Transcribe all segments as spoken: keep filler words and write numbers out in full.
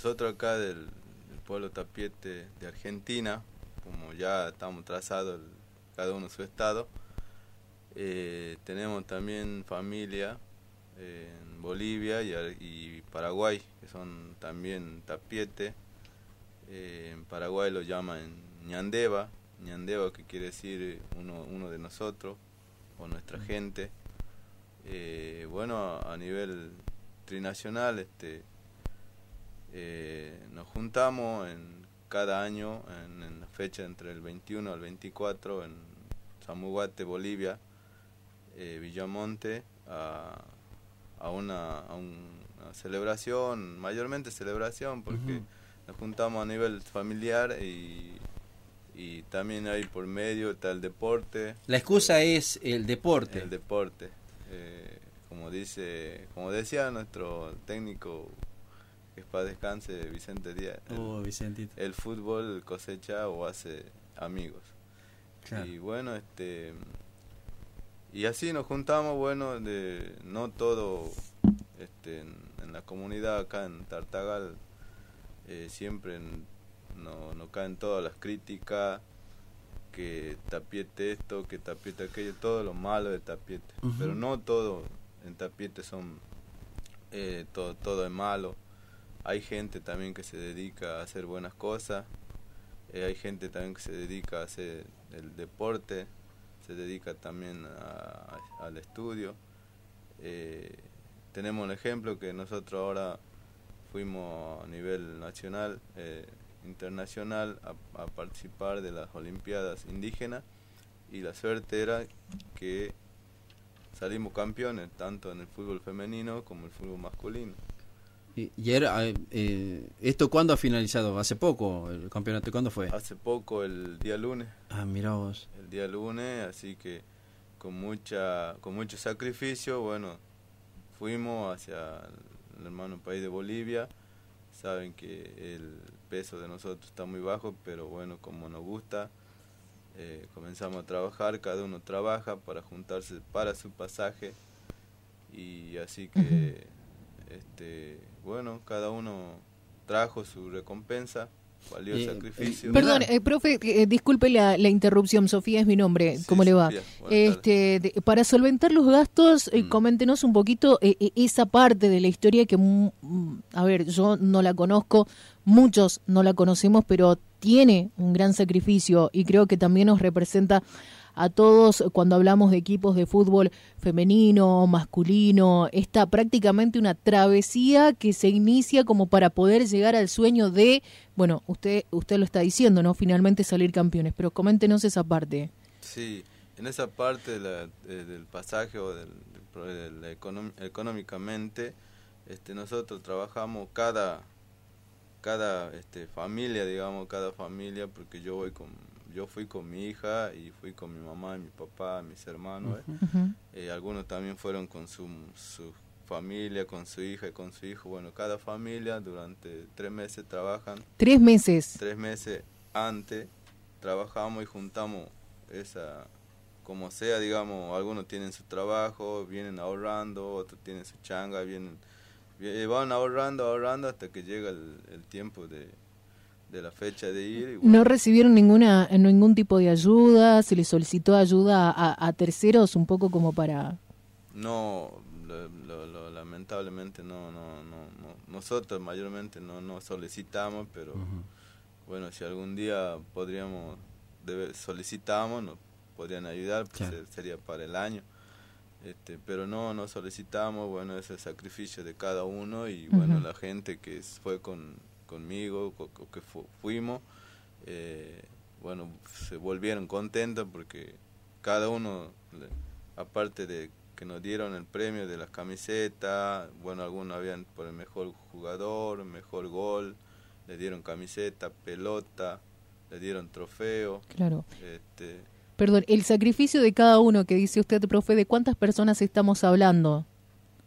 nosotros acá del, del pueblo Tapiete de Argentina, como ya estamos trazados el, cada uno su estado, eh, tenemos también familia eh, en Bolivia y, y Paraguay, que son también Tapiete. Eh, en Paraguay lo llaman Ñandeva, Ñandeva que quiere decir uno, uno de nosotros o nuestra gente. Eh, bueno, a, a nivel trinacional, este, eh, nos juntamos en cada año en, en la fecha entre el veintiuno al veinticuatro en Samuguate, Bolivia, eh, Villamonte, a, a, una, a una celebración, mayormente celebración, porque uh-huh. nos juntamos a nivel familiar y, y también hay por medio está el deporte. La excusa eh, es el deporte. El deporte. Eh, como dice, como decía nuestro técnico, que es para descanse, Vicente Díaz, oh, el, Vicentito. el fútbol cosecha o hace amigos. Claro. Y bueno, este y así nos juntamos, bueno, de no todo este en, en la comunidad acá en Tartagal eh, siempre en, no, no caen todas las críticas, que Tapiete esto, que Tapiete aquello, todo lo malo de Tapiete, uh-huh. pero no todo en Tapiete son eh, todo, todo es malo. Hay gente también que se dedica a hacer buenas cosas, eh, hay gente también que se dedica a hacer el deporte, se dedica también a, a, al estudio. Eh, tenemos un ejemplo que nosotros ahora fuimos a nivel nacional, eh, internacional, a, a participar de las Olimpiadas Indígenas, y la suerte era que salimos campeones, tanto en el fútbol femenino como el fútbol masculino. Y, y era, eh, ¿esto cuándo ha finalizado? ¿Hace poco el campeonato? ¿Cuándo fue? Hace poco, el día lunes. Ah, mirá vos. El día lunes, así que con mucha con mucho sacrificio, bueno, fuimos hacia el hermano país de Bolivia. Saben que el peso de nosotros está muy bajo, pero bueno, como nos gusta, eh, comenzamos a trabajar, cada uno trabaja para juntarse para su pasaje, y así que, uh-huh. este, bueno, cada uno trajo su recompensa, valió el eh, sacrificio. Eh, perdón, eh, profe, eh, disculpe la, la interrupción, Sofía es mi nombre, sí, ¿cómo le va? Sofía, este, de, para solventar los gastos, eh, mm. coméntenos un poquito eh, esa parte de la historia que, mm, a ver, yo no la conozco, muchos no la conocemos, pero tiene un gran sacrificio y creo que también nos representa a todos cuando hablamos de equipos de fútbol femenino, masculino, está prácticamente una travesía que se inicia como para poder llegar al sueño de, bueno, usted usted lo está diciendo, ¿no? Finalmente salir campeones, pero coméntenos esa parte. Sí, en esa parte de la, de, del pasaje o del, de la econom, económicamente, este, nosotros trabajamos cada cada este, familia, digamos, cada familia, porque yo voy con yo fui con mi hija y fui con mi mamá y mi papá, mis hermanos, ¿eh? Uh-huh. Eh, algunos también fueron con su, su familia, con su hija y con su hijo. Bueno, cada familia durante tres meses trabajan. ¿Tres meses? Tres meses antes trabajamos y juntamos esa, como sea, digamos, algunos tienen su trabajo, vienen ahorrando, otros tienen su changa, vienen, van ahorrando, ahorrando hasta que llega el, el tiempo de de la fecha de ir. Y bueno. ¿No recibieron ninguna ningún tipo de ayuda? ¿Se les solicitó ayuda a, a terceros un poco como para...? No, lo, lo, lo, lamentablemente no, no, no, no. Nosotros mayormente no, no solicitamos, pero uh-huh. bueno, si algún día podríamos, debe, solicitamos, nos podrían ayudar, pues claro. sería para el año. Este, pero no, no solicitamos, bueno, es el sacrificio de cada uno y uh-huh. bueno, la gente que fue con... conmigo, o que fu fuimos, eh, bueno, se volvieron contentos porque cada uno, aparte de que nos dieron el premio de las camisetas, bueno, algunos habían por el mejor jugador, mejor gol, le dieron camiseta, pelota, le dieron trofeo. Claro. Este, Perdón, el sacrificio de cada uno que dice usted, profe, ¿de cuántas personas estamos hablando?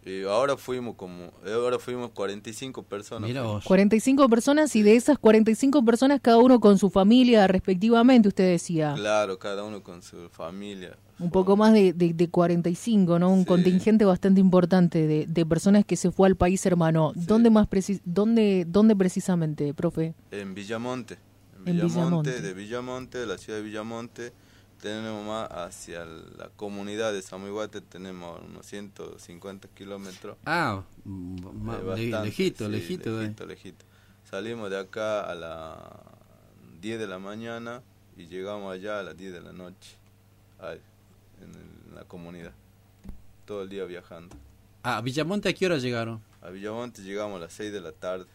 Y ahora fuimos como, ahora fuimos cuarenta y cinco personas. Mira vos. cuarenta y cinco personas y de esas cuarenta y cinco personas cada uno con su familia respectivamente, usted decía. Claro, cada uno con su familia. Un poco más de, de, de cuarenta y cinco, ¿no? Un Sí. contingente bastante importante de, de personas que se fue al país hermano. Sí. ¿Dónde más preci- dónde, dónde precisamente, profe? En Villamonte. En En Villamonte, Villamonte. de Villamonte, de la ciudad de Villamonte, tenemos más hacia la comunidad de Samuiguate, tenemos unos ciento cincuenta kilómetros. Ah, mm, ma- Eh, le- bastante, lejito, sí, lejito. de- lejito, lejito. Salimos de acá a las diez de la mañana y llegamos allá a las diez de la noche, ahí, en, el- en la comunidad, todo el día viajando. Ah, Villamonte, ¿a qué hora llegaron? A Villamonte llegamos a las seis de la tarde,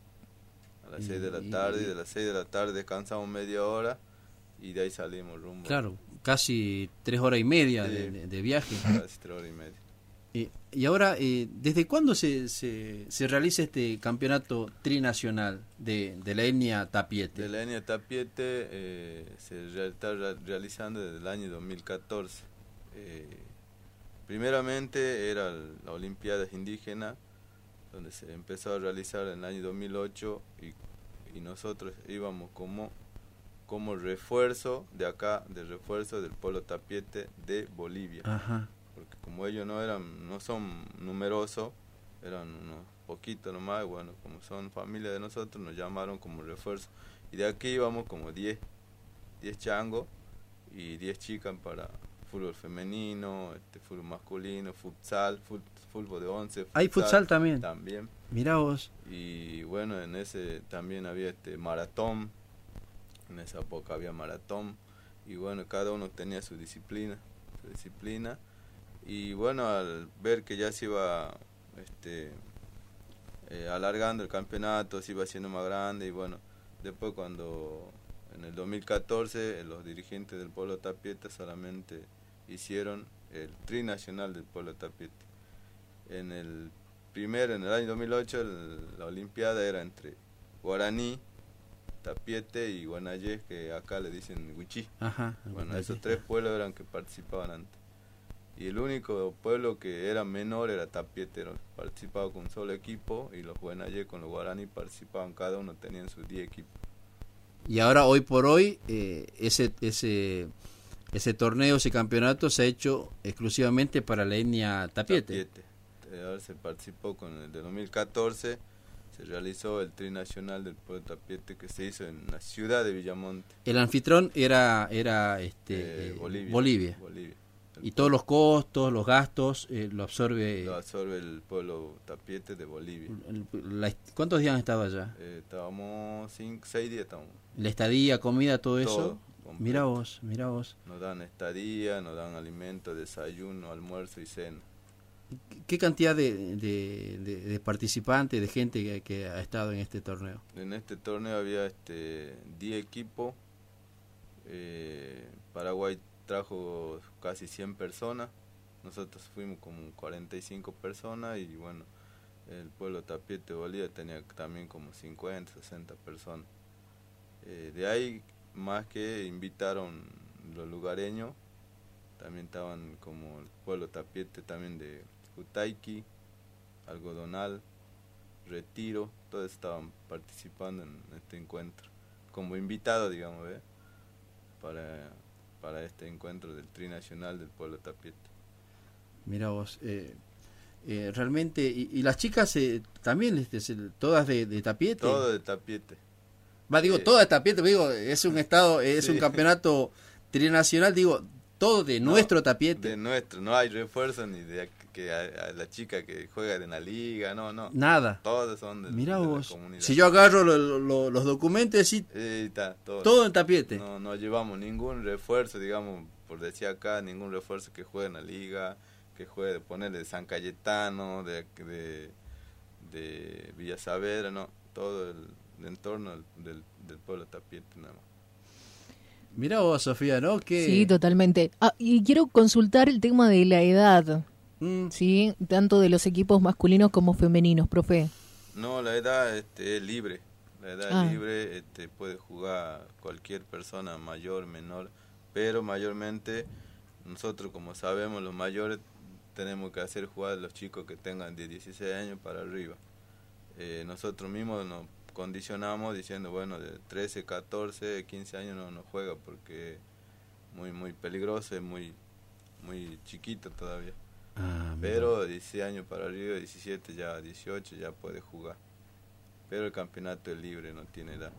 a las Y- seis de la y- tarde, y de las seis de la tarde descansamos media hora y de ahí salimos rumbo. Claro, casi tres horas y media Sí. de, de- de viaje. Casi tres horas y media. Eh, y ahora, eh, ¿desde cuándo se, se, se realiza este campeonato trinacional de, de la etnia Tapiete? De la etnia Tapiete eh, se re- está re- realizando desde el año dos mil catorce. Eh, primeramente era el- la Olimpiadas Indígenas, donde se empezó a realizar en el año dos mil ocho y, y nosotros íbamos como, como refuerzo de acá, de refuerzo del pueblo Tapiete de Bolivia. Ajá. Porque como ellos no eran, no son numerosos, eran unos poquitos nomás, bueno, como son familia de nosotros, nos llamaron como refuerzo. Y de aquí íbamos como diez, diez changos y diez chicas para fútbol femenino, este fútbol masculino, futsal, fut, fútbol de once. ¿Hay futsal también? También. Mirá vos. Y bueno, en ese también había este maratón, en esa época había maratón, y bueno, cada uno tenía su disciplina, su disciplina. Y bueno, al ver que ya se iba este, eh, alargando el campeonato, se iba haciendo más grande, y bueno, después cuando en el dos mil catorce los dirigentes del pueblo Tapiete solamente hicieron el trinacional del pueblo Tapiete. En el primero, en el año dos mil ocho, el, la olimpiada era entre guaraní, Tapiete y guanayés, que acá le dicen huichí. Ajá. Bueno, esos tres pueblos eran que participaban antes. Y el único pueblo que era menor era Tapiete, era- participaba con un solo equipo, y los guanayés con los guaraní participaban, cada uno tenían sus diez equipos. Y ahora, hoy por hoy, eh, ese, ese, ese torneo, ese campeonato se ha hecho exclusivamente para la etnia Tapiete. Tapiete. Eh, ahora se participó con el de dos mil catorce, se realizó el trinacional del pueblo Tapiete, que se hizo en la ciudad de Villamonte, El anfitrión era, era este, eh, eh, Bolivia. Bolivia. Bolivia. El Y todos los costos, los gastos, eh, lo absorbe. lo absorbe el pueblo Tapiete de Bolivia. el- la- ¿Cuántos días han estado allá? Eh, estábamos cinco, seis días, estábamos. La estadía, comida, todo, Todo, eso. completo. Mira vos, mira vos. Nos dan estadía, nos dan alimento, desayuno, almuerzo y cena. ¿Qué cantidad de, de, de- de participantes, de gente que, que ha estado en este torneo? En este torneo había este diez equipos. Eh, Paraguay trajo casi cien personas. Nosotros fuimos como cuarenta y cinco personas, y bueno, el pueblo Tapiete de Bolivia tenía también como cincuenta, sesenta personas. Eh, de ahí, más que invitaron los lugareños, también estaban como el pueblo Tapiete también de Jutaiqui, Algodonal, Retiro, todos estaban participando en este encuentro, como invitados, digamos, ¿ve? para, para este encuentro del trinacional del pueblo Tapiete. Mira vos. Eh, eh, realmente, y, y las chicas eh, también, este, se- todas de, de Tapiete. Todo de Tapiete. Va, digo, eh, todas de Tapiete, digo, es un estado, es sí. un campeonato trinacional, digo, todo de No, nuestro Tapiete. De nuestro, no hay refuerzo ni de que a, a la chica que juega en la liga, no, no. Nada. Todos son de, Mira de vos. la comunidad. Si yo agarro lo- lo- los documentos y Ahí está, todo. todo en Tapiete. No, no llevamos ningún refuerzo, digamos, por decir acá, ningún refuerzo que juegue en la liga, que juegue, ponerle de San Cayetano, de, de, de Villa Saavedra, no, todo el, el entorno del, del, del pueblo Tapiete, nada más. Mira vos, Sofía, ¿no? Que Sí, totalmente. Ah, y quiero consultar el tema de la edad, Mm, ¿sí? Tanto de los equipos masculinos como femeninos, profe. No, la edad este, es libre, la edad Ah. es libre, este, puede jugar cualquier persona, mayor, menor, pero mayormente nosotros, como sabemos, los mayores tenemos que hacer jugar a los chicos que tengan de dieciséis años para arriba. Eh, nosotros mismos nos condicionamos diciendo, bueno, de trece, catorce, quince años no, no juega porque es muy, muy peligroso, es muy, muy chiquito todavía. Ah, pero dieciséis años para arriba, diecisiete, ya dieciocho ya puede jugar. Pero el campeonato es libre, no tiene edad.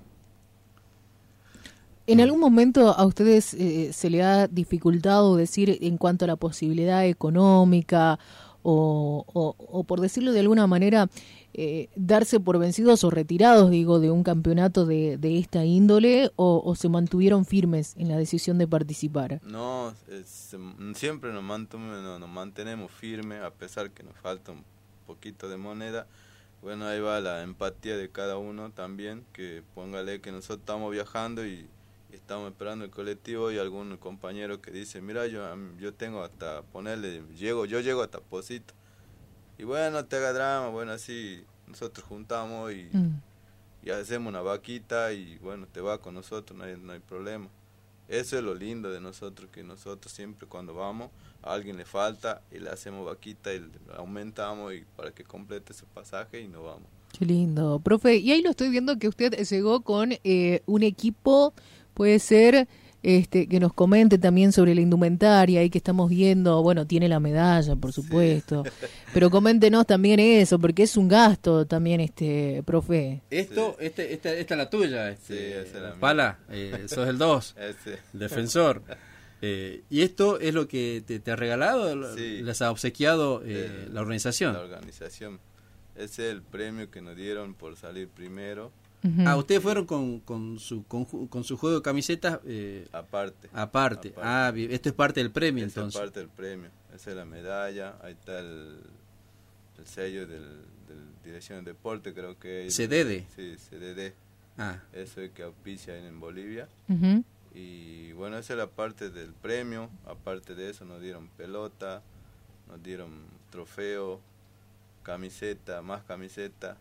¿En algún momento a ustedes eh, se le ha dificultado decir en cuanto a la posibilidad económica o, o, o por decirlo de alguna manera, eh, darse por vencidos o retirados, digo, de un campeonato de, de esta índole o, o se mantuvieron firmes en la decisión de participar? No, es, siempre nos mantenemos, nos mantenemos firmes a pesar que nos falta un poquito de moneda. Bueno, ahí va la empatía de cada uno también, que póngale que nosotros estamos viajando y estamos esperando el colectivo y algún compañero que dice, mira, yo yo tengo hasta ponerle, llego yo llego hasta Pocito. Y bueno, te haga drama, bueno, así nosotros juntamos y, mm. y hacemos una vaquita y bueno, te va con nosotros, no hay, no hay problema. Eso es lo lindo de nosotros, que nosotros siempre cuando vamos, a alguien le falta y le hacemos vaquita y le aumentamos y para que complete ese pasaje y nos vamos. Qué lindo, profe. Y ahí lo estoy viendo que usted llegó con eh, un equipo, puede ser este que nos comente también sobre la indumentaria ahí que estamos viendo. Bueno, tiene la medalla, por supuesto, sí. Pero coméntenos también eso, porque es un gasto también, este profe. Esto, sí. este, esta, esta es la tuya, este, sí, esa es la Pala, eh, sos el dos, el defensor. Eh, y esto es lo que te, te ha regalado, sí. Les ha obsequiado eh, el, la organización. La organización. Ese es el premio que nos dieron por salir primero. Uh-huh. Ah, ustedes fueron con, con su con, con su juego de camisetas eh, aparte, aparte. Aparte. Ah, esto es parte del premio, Esa entonces. Es parte del premio. Esa es la medalla. Ahí está el, el sello del, del Dirección de Deporte, creo que es. C D D. Sí, C D D. Ah. Eso es que auspicia en Bolivia. Uh-huh. Y bueno, esa es la parte del premio. Aparte de eso nos dieron pelota, nos dieron trofeo, camiseta, más camiseta.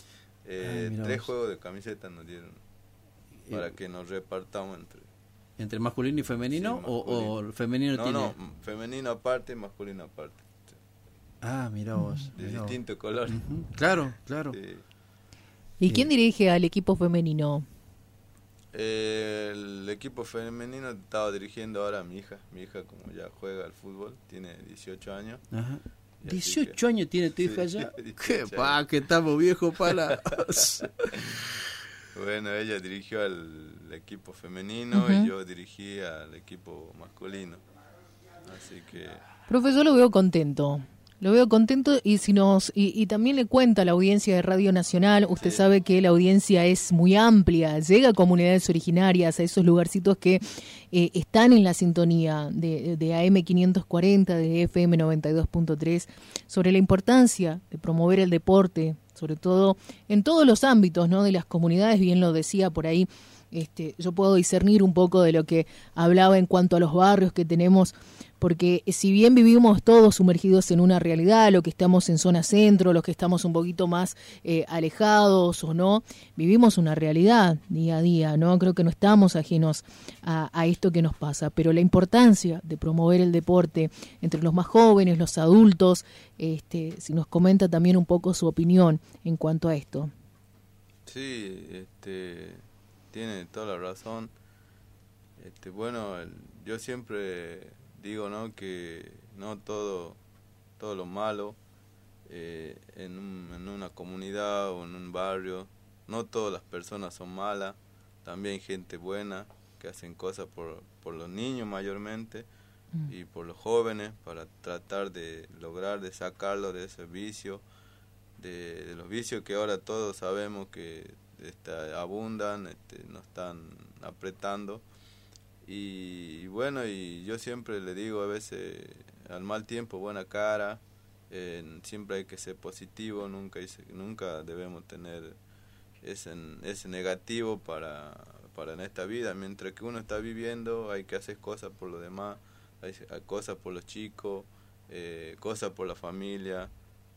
Eh, Ay, tres vos. juegos de camisetas nos dieron para que nos repartamos entre entre masculino y femenino, sí, masculino. O, o el femenino no, tiene no, femenino aparte, masculino aparte. Ah, mira vos. De mirá distinto vos. color. Uh-huh. Claro, claro. Sí. ¿Y quién dirige al equipo femenino? Eh, el equipo femenino estaba dirigiendo ahora a mi hija. Mi hija, como ya juega al fútbol, tiene dieciocho años. Ajá. dieciocho que, años tiene tu hija sí, ya. Qué pa, que estamos viejos para. Bueno, ella dirigió al equipo femenino uh-huh. y yo dirigí al equipo masculino. Así que. Profe, yo lo veo contento. Lo veo contento y si nos y, y también le cuenta a la audiencia de Radio Nacional, usted sí. sabe que la audiencia es muy amplia, llega a comunidades originarias, a esos lugarcitos que eh, están en la sintonía de, de A M quinientos cuarenta, de F M noventa y dos punto tres, sobre la importancia de promover el deporte, sobre todo en todos los ámbitos, ¿no? De las comunidades, bien lo decía por ahí. Este, yo puedo discernir un poco de lo que hablaba en cuanto a los barrios que tenemos, porque si bien vivimos todos sumergidos en una realidad, los que estamos en zona centro, los que estamos un poquito más eh, alejados o no, vivimos una realidad día a día, ¿no? Creo que no estamos ajenos a, a esto que nos pasa, pero la importancia de promover el deporte entre los más jóvenes, los adultos, este, si nos comenta también un poco su opinión en cuanto a esto. Sí, este... tiene toda la razón. Este, bueno, el, yo siempre digo, ¿no? Que no todo, todo lo malo eh, en, un, en una comunidad o en un barrio, no todas las personas son malas. También hay gente buena que hacen cosas por, por los niños mayormente mm. y por los jóvenes para tratar de lograr, de sacarlo de ese vicio, de, de los vicios que ahora todos sabemos que Este, abundan, este, nos están apretando y, y bueno, y yo siempre le digo a veces al mal tiempo buena cara, eh, siempre hay que ser positivo, nunca nunca debemos tener ese, ese negativo para, para en esta vida. Mientras que uno está viviendo hay que hacer cosas por los demás, hay, hay cosas por los chicos, eh, cosas por la familia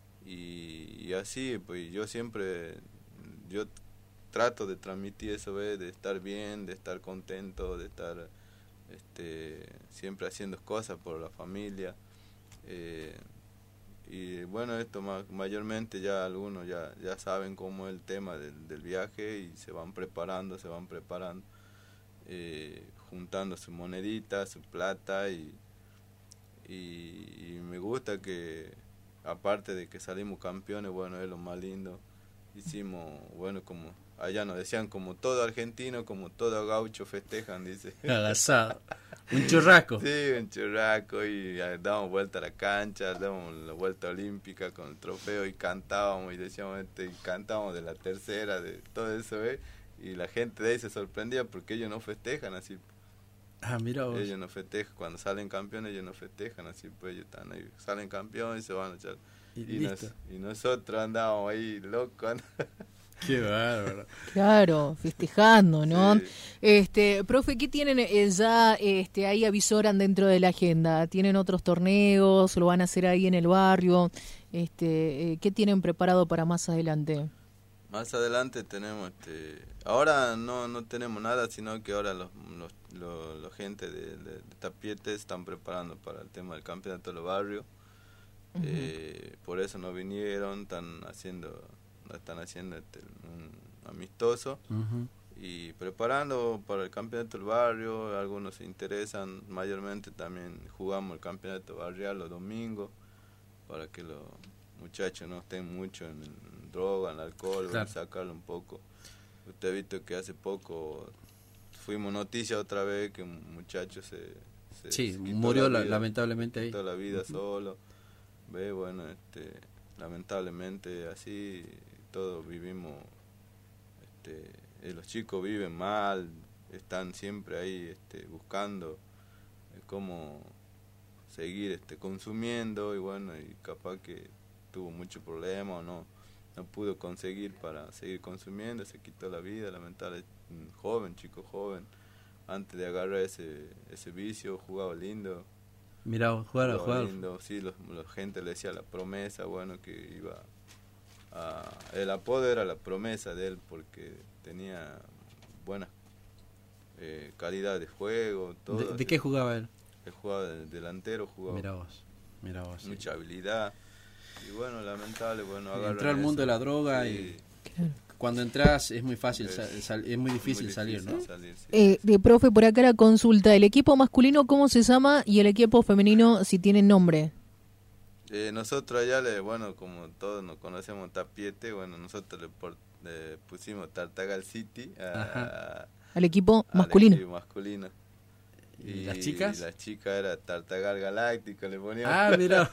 y, y así, pues yo siempre yo trato de transmitir eso, ¿ves? De estar bien, de estar contento, de estar este, siempre haciendo cosas por la familia. Eh, y bueno, esto ma mayormente ya algunos ya, ya saben cómo es el tema del, del viaje y se van preparando, se van preparando, eh, juntando su monedita, su plata y, y, y me gusta que aparte de que salimos campeones, bueno, es lo más lindo, hicimos, bueno, como allá nos decían, como todo argentino, como todo gaucho festejan, dice. Agasado. Un churrasco. Sí, un churrasco y damos vuelta a la cancha, damos la vuelta olímpica con el trofeo y cantábamos y decíamos, este, y cantábamos de la tercera, de todo eso, ¿eh? Y la gente de ahí se sorprendía porque ellos no festejan así. Ah, mira vos. Ellos no festejan, cuando salen campeones ellos no festejan así, pues ellos están ahí, salen campeones y se van a echar. Y, y, nos, y nosotros andábamos ahí locos. Qué bárbaro. Claro, festejando, ¿no? Sí. Este, profe, ¿qué tienen eh, ya este, ahí avisoran dentro de la agenda? ¿Tienen otros torneos? ¿Lo van a hacer ahí en el barrio? Este, eh, ¿qué tienen preparado para más adelante? Más adelante tenemos, este, ahora no no tenemos nada, sino que ahora los los, los, los gente de, de, de Tapiete están preparando para el tema del campeonato de los barrios. Uh-huh. eh, por eso no vinieron, están haciendo están haciendo este, un amistoso uh-huh. y preparando para el campeonato del barrio. Algunos se interesan, mayormente también jugamos el campeonato barrial los domingos para que los muchachos no estén mucho en, en droga, en alcohol, claro. Sacarlo un poco. Usted ha visto que hace poco fuimos noticia otra vez que un muchacho se, se sí, se murió la vida, lamentablemente ahí. Toda la vida uh-huh. solo. Ve, bueno, este, lamentablemente así todos vivimos, este, eh, los chicos viven mal, están siempre ahí este, buscando eh, cómo seguir este, consumiendo y bueno, y capaz que tuvo mucho problema o no, no pudo conseguir para seguir consumiendo, se quitó la vida, lamentablemente, joven, chico joven, antes de agarrar ese, ese vicio, jugaba lindo. Mirá, jugar a jugar. Lindo, sí, los, la gente le decía la promesa, bueno, que iba a, el apodo era la promesa de él porque tenía buena eh, calidad de juego, todo. ¿De, de qué jugaba él? Él jugaba de delantero, jugaba. Mirá vos, mirá vos. Mucha sí. habilidad y bueno, lamentable, bueno, entró al mundo de la droga sí. y cuando entras es muy fácil, es, sal, sal, es muy difícil, muy difícil salir, ¿no? Salir, sí. eh, de profe, por acá la consulta, ¿el equipo masculino cómo se llama y el equipo femenino si tienen nombre? Eh, nosotros allá, le, bueno, como todos nos conocemos Tapiete, bueno, nosotros le, por, le pusimos Tartagal City a, al equipo masculino. Al equipo masculino. ¿Y, ¿Y las chicas? Y las chicas era Tartagal Galáctico, le poníamos. Ah, mira.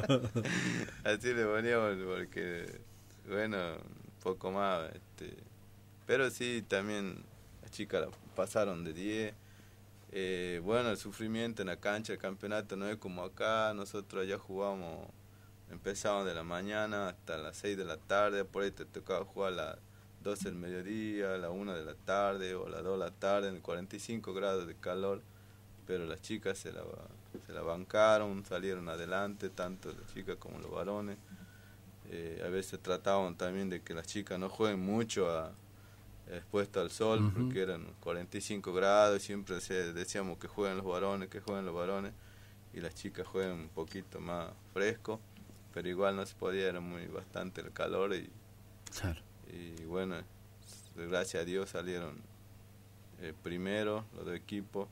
Así le poníamos porque, bueno, poco más, este, pero sí, también las chicas la pasaron de diez. Eh, bueno, el sufrimiento en la cancha, el campeonato no es como acá, nosotros allá jugamos, empezamos de la mañana hasta las seis de la tarde, por ahí te tocaba jugar a las doce del mediodía, a la una de la tarde o a las dos de la tarde en cuarenta y cinco grados de calor, pero las chicas se la, se la bancaron, salieron adelante, tanto las chicas como los varones. Eh, a veces trataban también de que las chicas no jueguen mucho a, expuestas al sol, uh-huh. porque eran cuarenta y cinco grados, siempre se, decíamos que jueguen los varones, que jueguen los varones, y las chicas juegan un poquito más fresco, pero igual no se podía, era muy bastante el calor, y, claro. y bueno, gracias a Dios salieron eh, primero los dos equipos.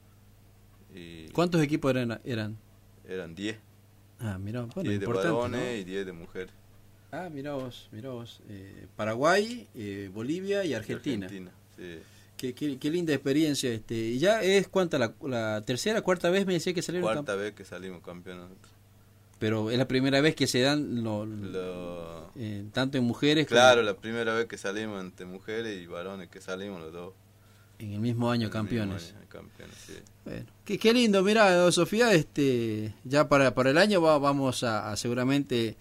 Y ¿cuántos equipos eran? Eran eran diez. Ah, mira, bueno, diez de varones, ¿no? Y diez de mujeres. Ah, mirá vos, mirá vos. Eh, Paraguay, eh, Bolivia y Argentina. Argentina, sí. Qué, qué, qué linda experiencia. Este, ¿y ya es cuánta la, la tercera, cuarta vez me decía que salieron? Cuarta vez que salimos campeones. Pero es la primera vez que se dan lo, lo... Eh, tanto en mujeres. Claro, como... la primera vez que salimos entre mujeres y varones, que salimos los dos. En el mismo año, en campeones. Mismo año, campeones, sí. Bueno, qué, qué lindo. Mira, Sofía, este, ya para, para el año va, vamos a, a seguramente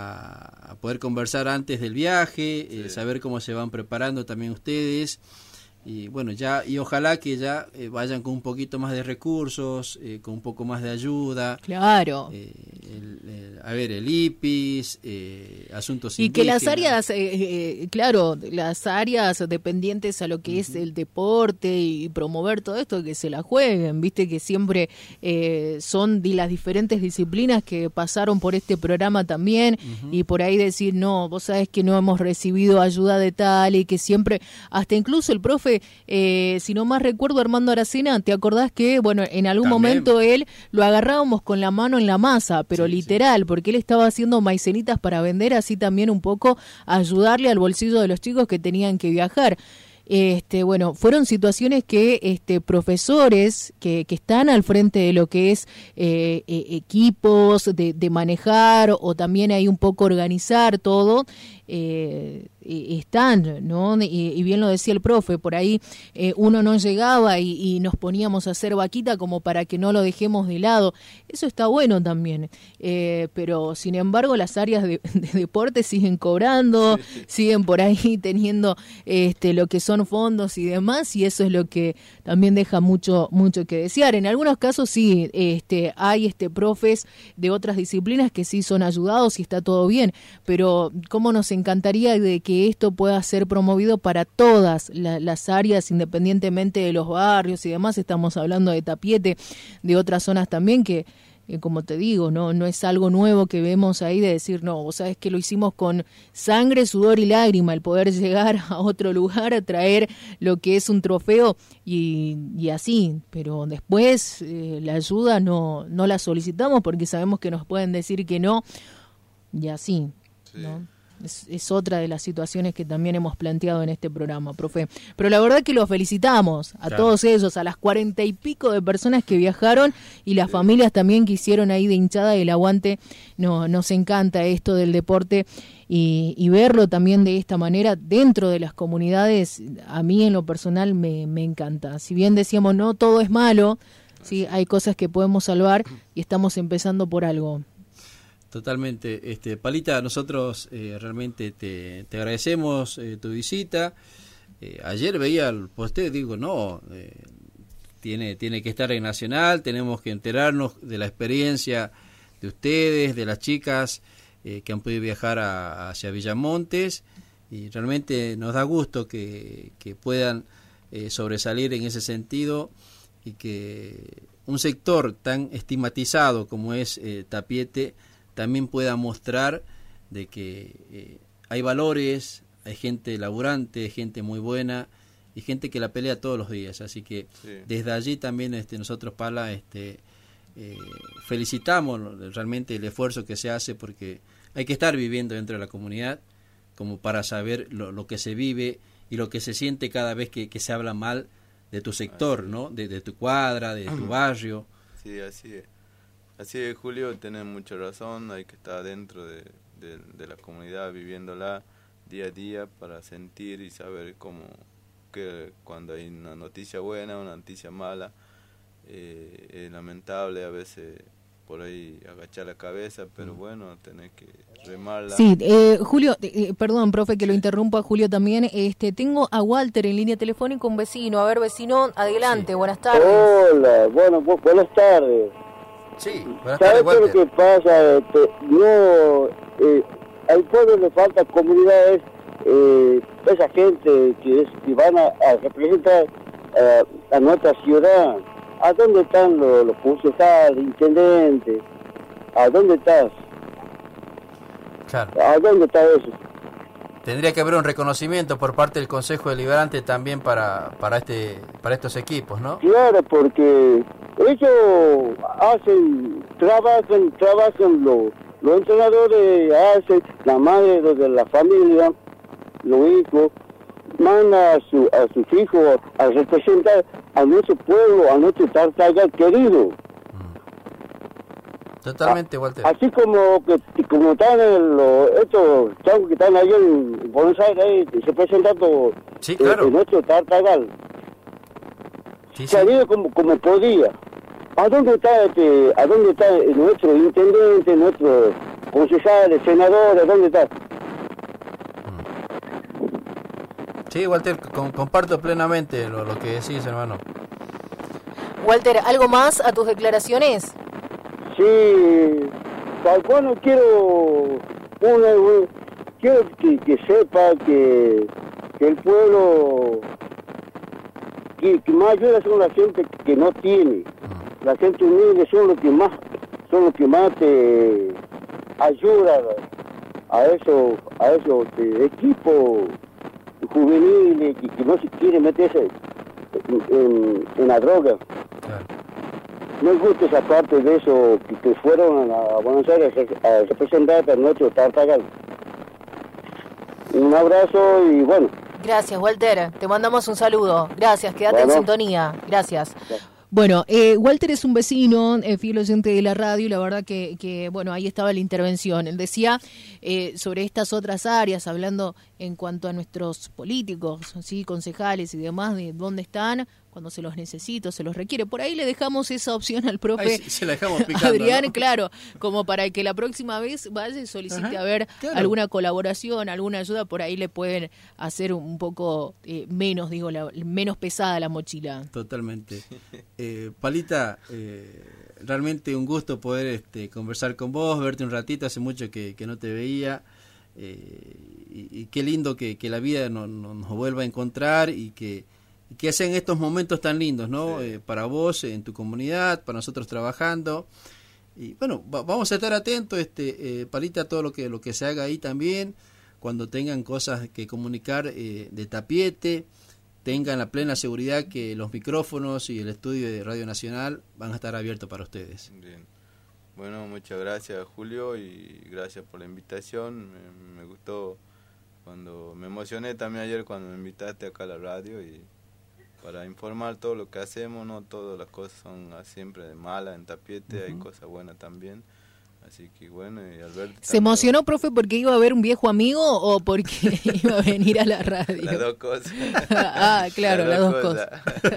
a, a poder conversar antes del viaje, sí. eh, saber cómo se van preparando también ustedes. y bueno, ya y ojalá que ya eh, vayan con un poquito más de recursos, eh, con un poco más de ayuda. Claro. Eh, el, el, a ver, el I P I S, eh, asuntos y indígenas. que las áreas, eh, eh, claro, las áreas dependientes a lo que uh-huh. es el deporte y promover todo esto, que se la jueguen, viste que siempre eh, son de las diferentes disciplinas que pasaron por este programa también, uh-huh. y por ahí decir, no, vos sabés que no hemos recibido ayuda de tal, y que siempre, hasta incluso el profe, eh, si no más recuerdo, Armando Aracena, ¿te acordás que, bueno, en algún también. momento él lo agarrábamos con la mano en la masa, pero sí, literal, sí. porque él estaba haciendo maicenitas para vender, así también un poco ayudarle al bolsillo de los chicos que tenían que viajar. Este, bueno, fueron situaciones que este, profesores que, que están al frente de lo que es eh, eh, equipos de, de manejar o también ahí un poco organizar todo, eh, están, ¿no? Y, y bien lo decía el profe, por ahí eh, uno no llegaba y, y nos poníamos a hacer vaquita como para que no lo dejemos de lado. Eso está bueno también, eh, pero sin embargo las áreas de, de deporte siguen cobrando, sí. siguen por ahí teniendo este, lo que son fondos y demás, y eso es lo que también deja mucho mucho que desear. En algunos casos sí, este, hay este profes de otras disciplinas que sí son ayudados y está todo bien, pero cómo nos encantaría de que esto pueda ser promovido para todas la, las áreas, independientemente de los barrios y demás. Estamos hablando de Tapiete, de otras zonas también que, eh, como te digo, no no es algo nuevo que vemos ahí de decir, no, vos sabés que lo hicimos con sangre, sudor y lágrima, el poder llegar a otro lugar a traer lo que es un trofeo y, y así, pero después eh, la ayuda no, no la solicitamos porque sabemos que nos pueden decir que no y así, sí. ¿no? Es, es otra de las situaciones que también hemos planteado en este programa, profe. Pero la verdad que los felicitamos a claro. todos ellos, a las cuarenta y pico de personas que viajaron y las sí. familias también que hicieron ahí de hinchada el aguante. No, nos encanta esto del deporte y, y verlo también de esta manera dentro de las comunidades. A mí en lo personal me, me encanta. Si bien decíamos no todo es malo, sí, hay cosas que podemos salvar y estamos empezando por algo. Totalmente, este Palita, nosotros eh, realmente te, te agradecemos eh, tu visita. Eh, ayer veía el posteo, digo, no, eh, tiene tiene que estar en Nacional, tenemos que enterarnos de la experiencia de ustedes, de las chicas eh, que han podido viajar a, hacia Villamontes, y realmente nos da gusto que, que puedan eh, sobresalir en ese sentido y que un sector tan estigmatizado como es eh, Tapiete también pueda mostrar de que eh, hay valores, hay gente laburante, gente muy buena y gente que la pelea todos los días. Así que sí. desde allí también este, nosotros, Pala, este, eh, felicitamos realmente el esfuerzo que se hace, porque hay que estar viviendo dentro de la comunidad como para saber lo, lo que se vive y lo que se siente cada vez que, que se habla mal de tu sector, ¿no? De, de tu cuadra, de tu barrio. Sí, así es. Así es, Julio, tenés mucha razón, hay que estar dentro de, de, de la comunidad, viviéndola día a día para sentir y saber cómo, que cuando hay una noticia buena, una noticia mala, eh, es lamentable a veces por ahí agachar la cabeza, pero bueno, tenés que remarla. Sí, eh, Julio, eh, perdón, profe, que lo interrumpa, Julio también, este, tengo a Walter en línea telefónica, un vecino. A ver, vecino, adelante, sí. Buenas tardes. Hola, bueno, bu buenas tardes. Sí, buenas tardes, Walter. ¿Sabes qué pasa? Este, no, eh, al pueblo le falta comunidades, eh, esa gente que, es, que van a, a representar eh, a nuestra ciudad. ¿A dónde están los, los concejales, intendentes? ¿A dónde estás? Claro. ¿A dónde está eso? Tendría que haber un reconocimiento por parte del Consejo Deliberante también para para este para estos equipos, ¿no? Claro, porque ellos hacen, trabajan, trabajan los, los entrenadores, hacen, la madre de la familia, los hijos, manda a, su, a sus hijos a representar a nuestro pueblo, a nuestro Tartagal querido. Totalmente, Walter. Así como que como están en los, estos chavos que están ahí en Buenos Aires, ahí, se presentan todo sí, claro. en, en nuestro Tartagal. Sí, se ha sí. ido como, como podía. ¿A dónde está este, a dónde está nuestro intendente, nuestro concejal, senador, a dónde está? Sí, Walter, com- comparto plenamente lo, lo que decís, hermano. Walter, ¿algo más a tus declaraciones? Sí, tal cual no quiero, una, una- quiero que, que sepa que, que el pueblo, que, que más ayuda son la gente que no tiene, la gente humilde son los que más, son los que más te ayudan a esos, a esos eh, equipos juveniles que, que no se quieren meterse en, en, en la droga. Claro. Me gusta esa parte de eso, que, que fueron a Buenos Aires a representar a nuestro Tartagal. Un abrazo y bueno. Gracias, Walter. Te mandamos un saludo. Gracias, quédate Bueno. en sintonía. Gracias. Bueno, eh, Walter es un vecino, eh, fiel oyente de la radio, y la verdad que, que bueno, ahí estaba la intervención. Él decía eh, sobre estas otras áreas, hablando en cuanto a nuestros políticos, ¿sí? Concejales y demás, de dónde están, cuando se los necesita, se los requiere. Por ahí le dejamos esa opción al profe Ahí se, se la dejamos picando, Adrián, ¿no? claro, como para que la próxima vez vaya y solicite Ajá, a ver claro. alguna colaboración, alguna ayuda, por ahí le pueden hacer un poco eh, menos, digo, la, menos pesada la mochila. Totalmente. Eh, Palita, eh, realmente un gusto poder este, conversar con vos, verte un ratito, hace mucho que, que no te veía, eh, y, y qué lindo que, que la vida no, no, nos vuelva a encontrar y que, y que sean estos momentos tan lindos, ¿no? Sí. Eh, para vos, en tu comunidad, para nosotros trabajando. Y bueno, va, vamos a estar atentos, este, eh, Palita, a todo lo que, lo que se haga ahí también, cuando tengan cosas que comunicar eh, de Tapiete, tengan la plena seguridad que los micrófonos y el estudio de Radio Nacional van a estar abiertos para ustedes. Bien. Bueno, muchas gracias, Julio, y gracias por la invitación. Me, me gustó cuando me emocioné también ayer cuando me invitaste acá a la radio y para informar todo lo que hacemos. No todas las cosas son siempre de malas en Tapiete, uh-huh. Hay cosas buenas también. Así que bueno, y Alberto... ¿Se emocionó, profe, porque iba a ver un viejo amigo o porque iba a venir a la radio? Las dos cosas. Ah, claro, las, las dos cosas.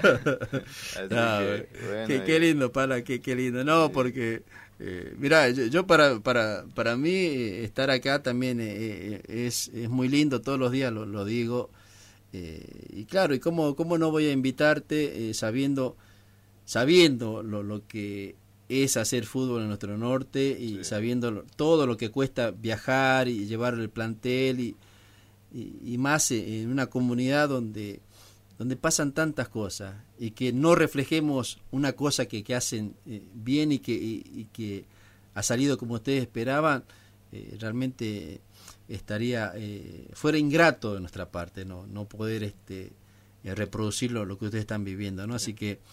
cosas. No, que, bueno, qué, y... qué lindo, Pala, qué, qué lindo. No, sí. porque, eh, mirá, yo, yo para, para, para mí eh, estar acá también eh, es, es muy lindo, todos los días lo, lo digo. Eh, y claro, ¿y cómo, cómo no voy a invitarte eh, sabiendo, sabiendo lo, lo que... es hacer fútbol en nuestro norte y sí. sabiendo lo, todo lo que cuesta viajar y llevar el plantel y, y, y más en una comunidad donde donde pasan tantas cosas y que no reflejemos una cosa que, que hacen eh, bien y que, y, y que ha salido como ustedes esperaban, eh, realmente estaría eh, fuera ingrato de nuestra parte no no poder este eh, reproducir lo, lo que ustedes están viviendo, ¿no? Así que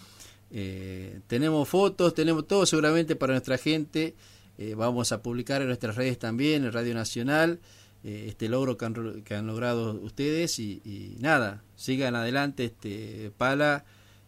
Eh, tenemos fotos, tenemos todo seguramente para nuestra gente, eh, vamos a publicar en nuestras redes también, en Radio Nacional, eh, este logro que han, que han logrado ustedes y, y nada, sigan adelante, este Pala,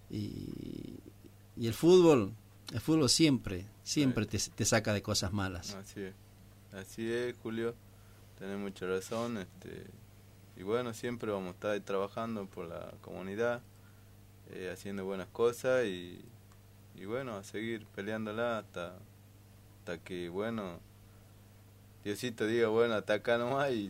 y, y el fútbol, el fútbol siempre, siempre te, te saca de cosas malas. Así es, así es, Julio, tenés mucha razón, este, y bueno, siempre vamos a estar trabajando por la comunidad. Eh, haciendo buenas cosas y, y bueno, a seguir peleándola hasta hasta que, bueno, Diosito diga, bueno, hasta acá nomás y,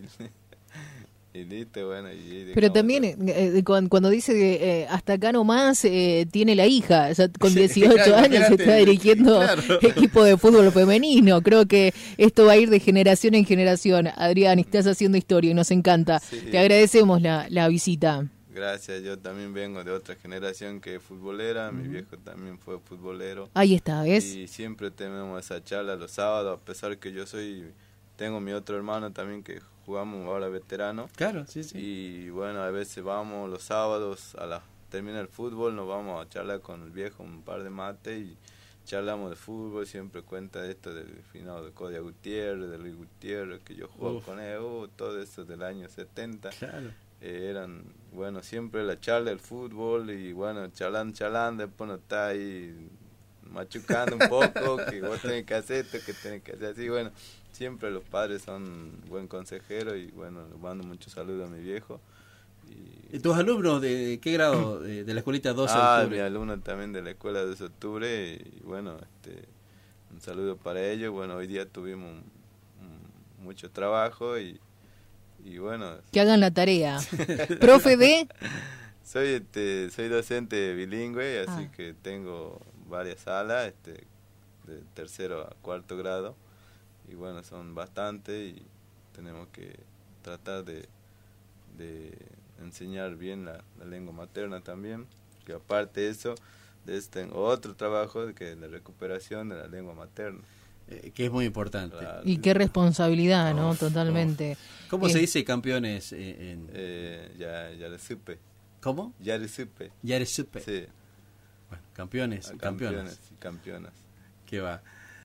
y listo, bueno. Y Pero también eh, cuando, cuando dice que eh, hasta acá nomás eh, tiene la hija, o sea, con dieciocho claro, años se está dirigiendo claro. equipo de fútbol femenino. Creo que esto va a ir de generación en generación. Adrián, estás haciendo historia y nos encanta. Sí. Te agradecemos la, la visita. Gracias, yo también vengo de otra generación que es futbolera, uh-huh. Mi viejo también fue futbolero. Ahí está, ¿ves? Y siempre tenemos esa charla los sábados, a pesar que yo soy, tengo mi otro hermano también que jugamos ahora veterano. Claro, sí, sí. Y bueno, a veces vamos los sábados, a la termina el fútbol, nos vamos a charlar con el viejo un par de mates y charlamos de fútbol, siempre cuenta esto del final de Codia Gutiérrez, de Luis Gutiérrez, que yo juego Uf. con él, uh, todo eso del año setenta. Claro. Eh, eran, bueno, siempre la charla del fútbol y bueno, charlando, charlando, después no está ahí machucando un poco, que vos tenés que hacer esto, que tenés que hacer así, bueno, siempre los padres son buen consejero y bueno, les mando muchos saludos a mi viejo. ¿Y, ¿Y tus alumnos de qué grado de, de la escuelita doce de octubre? Ah, octubre? Mi alumno también de la escuela doce de octubre y bueno, este, un saludo para ellos, bueno, hoy día tuvimos un, un, mucho trabajo y y bueno. Que hagan la tarea. Profe de... Soy este soy docente bilingüe, así Ah. que tengo varias salas, este de tercero a cuarto grado, y bueno, son bastantes y tenemos que tratar de, de enseñar bien la, la lengua materna también, que aparte de eso, de eso tengo otro trabajo que es la recuperación de la lengua materna. Eh, que es muy importante. Claro. Y qué responsabilidad, ¿no? Uf, Totalmente. ¿Cómo Eh, se dice campeones eh, en... Eh, ya, ya le supe, ¿Cómo? ya le supe. Ya eres supe. Sí, Bueno, campeones, a campeonas. campeones y campeonas. ¿Qué va?